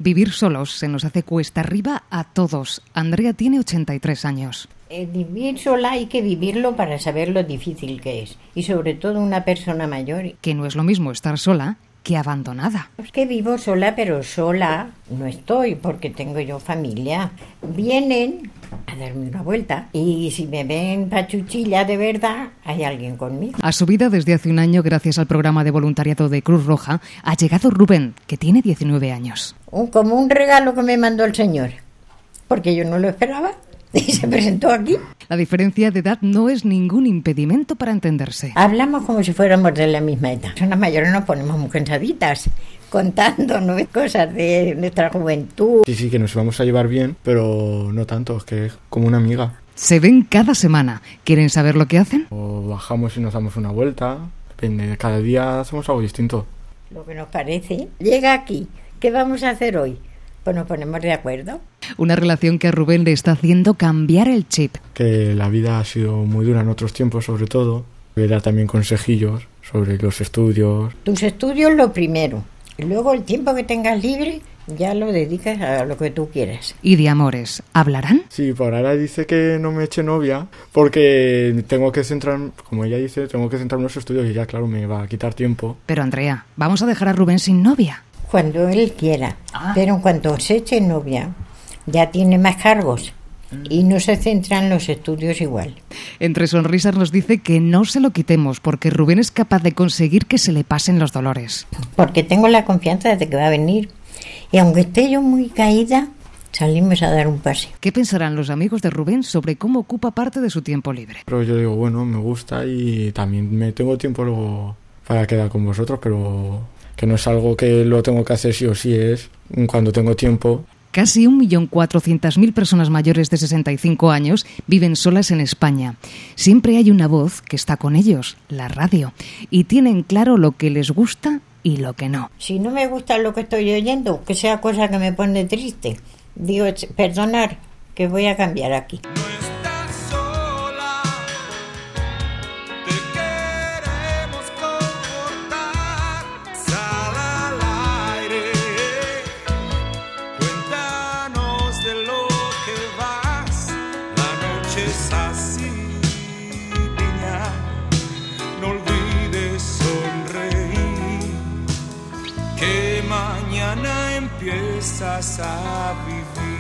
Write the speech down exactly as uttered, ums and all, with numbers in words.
Vivir solos se nos hace cuesta arriba a todos. Andrea tiene ochenta y tres años. Eh, vivir sola hay que vivirlo para saber lo difícil que es. Y sobre todo una persona mayor. Que no es lo mismo estar sola que abandonada. Es que vivo sola, pero sola no estoy porque tengo yo familia. Vienen a darme una vuelta y si me ven pachuchilla de verdad, hay alguien conmigo. A su vida desde hace un año, gracias al programa de voluntariado de Cruz Roja, ha llegado Rubén, que tiene diecinueve años. Un, como un regalo que me mandó el Señor, porque yo no lo esperaba. Y se presentó aquí. La diferencia de edad no es ningún impedimento para entenderse. Hablamos como si fuéramos de la misma edad. Las mayores nos ponemos muy cansaditas, contándonos cosas de nuestra juventud. Sí, sí, que nos vamos a llevar bien, pero no tanto, es que es como una amiga. Se ven cada semana. ¿Quieren saber lo que hacen? O bajamos y nos damos una vuelta, depende, cada día hacemos algo distinto. Lo que nos parece. Llega aquí, ¿qué vamos a hacer hoy? Pues nos ponemos de acuerdo. Una relación que a Rubén le está haciendo cambiar el chip. Que la vida ha sido muy dura en otros tiempos, sobre todo. Le da también consejillos sobre los estudios. Tus estudios lo primero. Y luego el tiempo que tengas libre ya lo dedicas a lo que tú quieras. ¿Y de amores hablarán? Sí, por ahora dice que no me eche novia porque tengo que centrar, como ella dice, tengo que centrarme en los estudios y ya, claro, me va a quitar tiempo. Pero Andrea, ¿vamos a dejar a Rubén sin novia? Cuando él quiera, ah. pero en cuanto se eche novia, ya tiene más cargos y no se centra en los estudios igual. Entre sonrisas nos dice que no se lo quitemos porque Rubén es capaz de conseguir que se le pasen los dolores. Porque tengo la confianza de que va a venir y aunque esté yo muy caída, salimos a dar un paseo. ¿Qué pensarán los amigos de Rubén sobre cómo ocupa parte de su tiempo libre? Pero yo digo, bueno, me gusta y también me tengo tiempo luego para quedar con vosotros, pero que no es algo que lo tengo que hacer sí o sí, es cuando tengo tiempo. Casi un millón cuatrocientas mil personas mayores de sesenta y cinco años viven solas en España. Siempre hay una voz que está con ellos, la radio, y tienen claro lo que les gusta y lo que no. Si no me gusta lo que estoy oyendo, que sea cosa que me pone triste, digo, perdonar, que voy a cambiar aquí. Mañana empiezas a vivir.